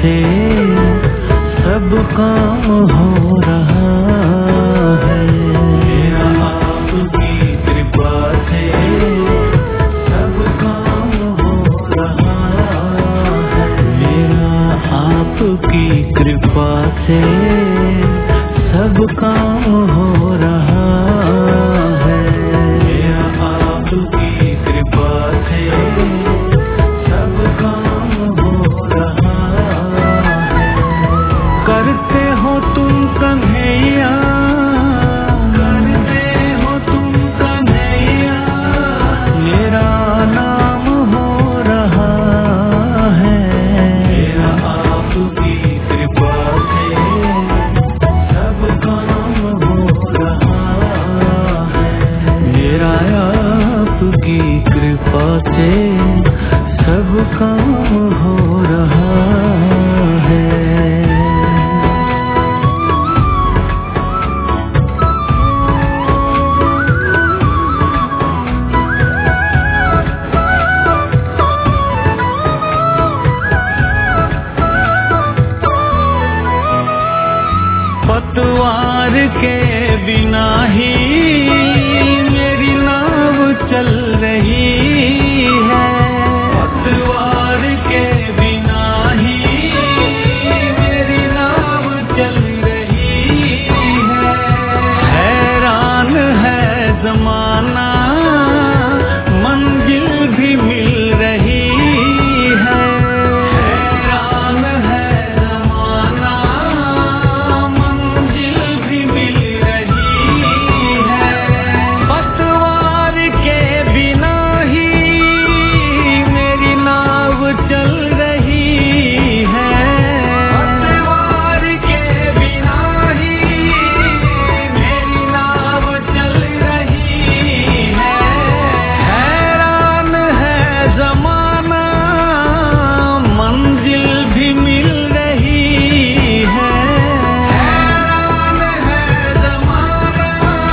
से सब काम हो रहा है। मेरा आपकी कृपा से सब काम हो रहा है। मेरा आपकी कृपा से सब काम हो रहा है। मेरा आपकी कृपा से सब काम हो रहा है। करते हो तुम कन्हैया, करते हो तुम कन्हैया, मेरा नाम हो रहा है। मेरा आपकी कृपा से सब काम हो रहा है। मेरा आपकी कृपा से सब काम हो रहा है। पतवार के बिना ही मेरी नाव चल रही है। पतवार के बिना ही मेरी नाव चल रही है। हैरान है जमाना, मंजिल भी मिल रही है। हैरान है जमाना, मंजिल भी मिल रही है। पतवार के बिना ही मेरी नाव चल रही है। पतवार के बिना ही मेरी नाव चल रही है। हैरान है जमाना, मंजिल भी मिल रही है। हैरान है जमाना,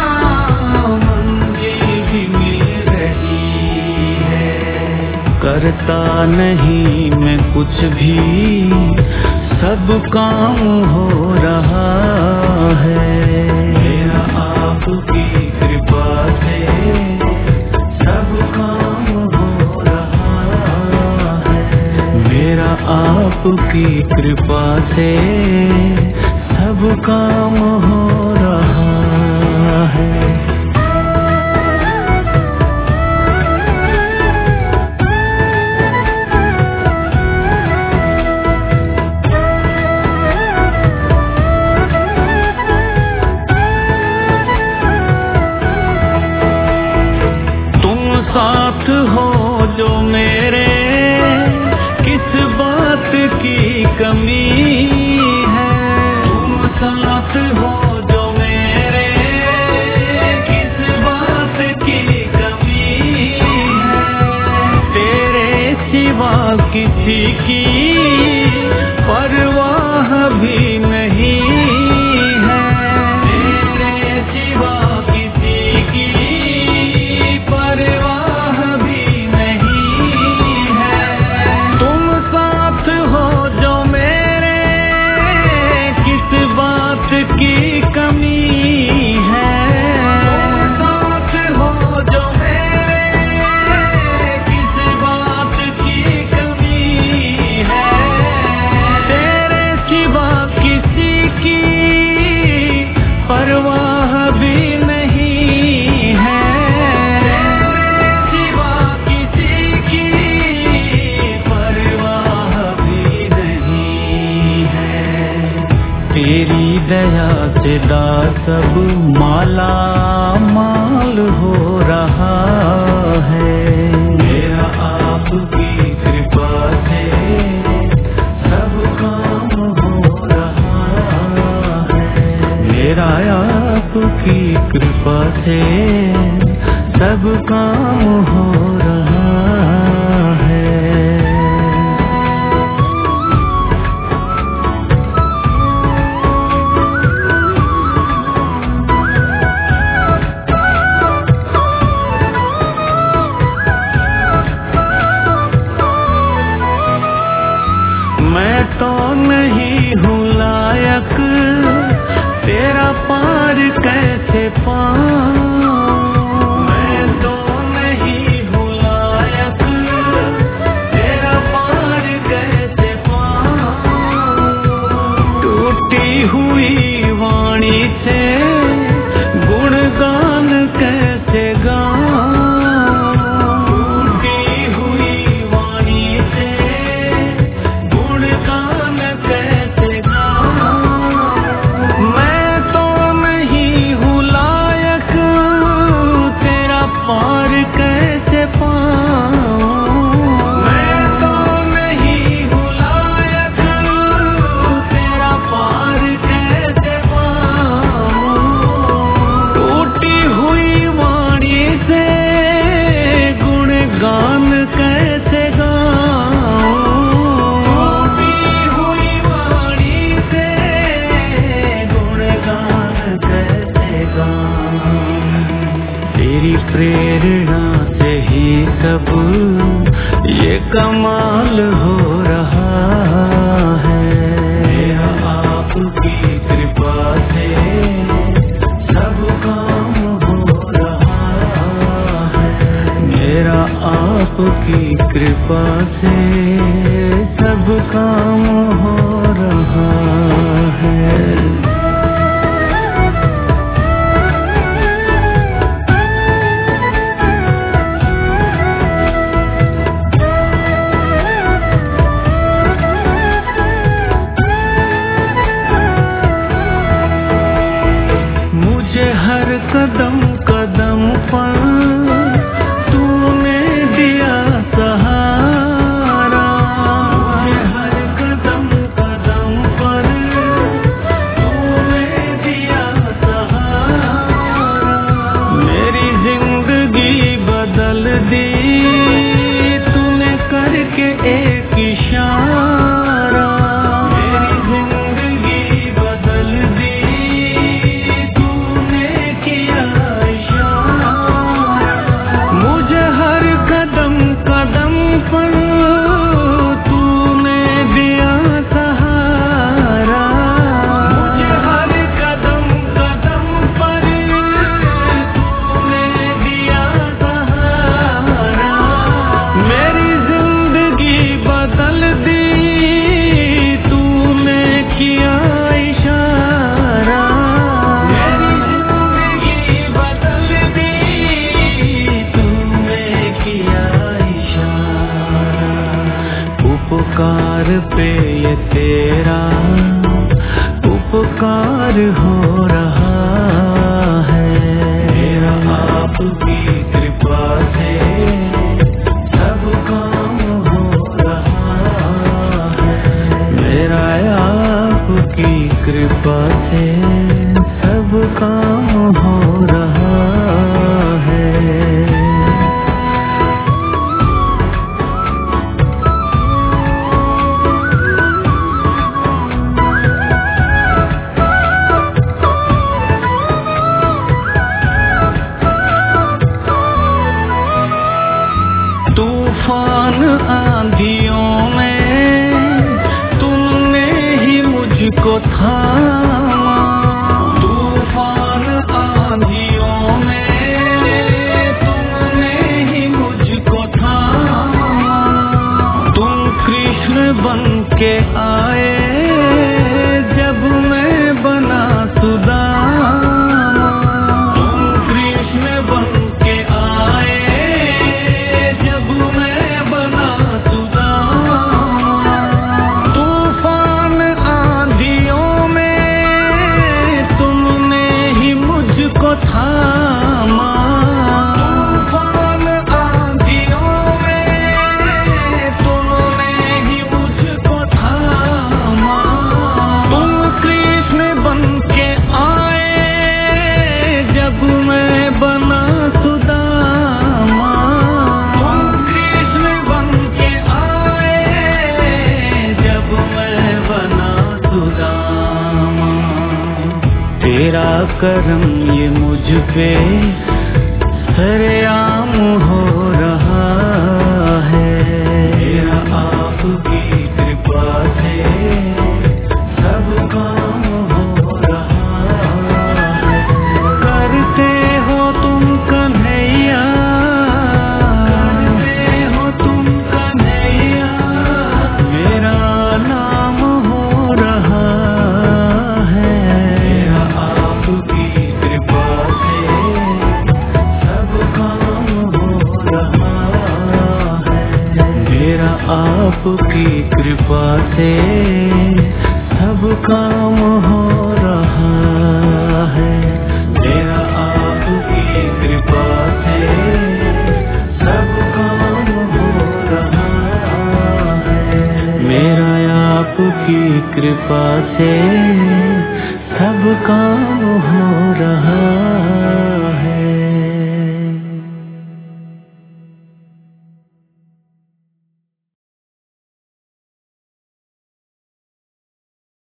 मंजिल भी मिल रही है। करता नहीं मैं कुछ भी, सब काम हो रहा है। मेरा आपकी कृपा से सब काम हो रहा है। मेरा आपकी कृपा से सब काम हो रहा है। तुम साथ हो जो मेरे, किस बात की कमी है। तुम साथ हो जो मेरे, किस बात की कमी है। तेरे सिवा किसी की परवाह भी नहीं है। तेरे सिवा किसी की परवाह भी नहीं है। तुम साथ हो जो मेरे, किस बात की कमी है। तुम साथ हो जो मेरे, किस बात की कमी है। तेरे सिवा किसी की परवाह भी नहीं है। तेरे सिवा किसी की परवाह भी नहीं है। तेरी दया से दास सब माला माल हो रहा है। मेरा आपकी कृपा से सब काम हो रहा है। मेरा आपकी कृपा से सब काम हो रहा है। मैं तो नहीं हूँ लायक, तेरा पार कैसे पाऊं। मैं तो नहीं हूँ लायक, तेरा पार कैसे पाऊं। टूटी हुई वाणी से गुणगान कैसे गाऊं। टूटी हुई वाणी से गुणगान कैसे गाऊं। मैं तो नहीं हूँ लायक, तेरा पार कैसे पाऊं। मैं तो नहीं हूँ लायक, तेरा पार कैसे पाऊं। टूटी हुई वाणी से गुणगान कैसे गाऊं। टूटी हुई वाणी से गुणगान कैसे गाऊं। तेरी प्रेरणा से ही सब ये कमाल हो रहा है। मेरा आपकी कृपा से सब काम हो रहा है। मेरा आपकी कृपा से सब काम हो रहा है। मुझे हर कदम कदम पर तूने दिया सहारा। मुझे हर कदम कदम पर तूने दिया सहारा। मेरी जिंदगी बदल दी तूने करके एक इशारा। मेरी जिंदगी बदल दी तूने किया इशारा। मुझे हर कदम कदम पर तूने दिया सहारा। मुझे हर कदम कदम पर तूने दिया सहारा। मेरी जिंदगी बदल दी तूने किया इशारा। मेरी जिंदगी बदल दी तूने किया इशारा। उपकार पे ये तेरा उपकार हो रहा है। मेरा आपकी कृपा से सब काम हो रहा है। मेरा आपकी कृपा से सब काम हो रहा है। तूफान आंधियों में तुमने ही मुझको थामा। तूफान आंधियों में तुमने ही मुझको थामा। तुम कृष्ण बन के आए जब मैं बना सुदामा। तुम कृष्ण बन के आए जब मैं बना सुदामा। तूफान आंधियों में तुमने ही मुझको थामा। तूफान आंधियों में तुमने ही मुझको थामा। तुम कृष्ण बन के आए जब मैं बना सुदामा। तुम कृष्ण बन के आए जब मैं बना सुदामा। तेरा करम ये मुझ पे सरेआम हो रहा है। मेरा आपकी कृपा से आपकी कृपा से सब काम हो रहा है। मेरा आपकी कृपा से सब काम हो रहा है। मेरा आपकी कृपा से सब काम हो रहा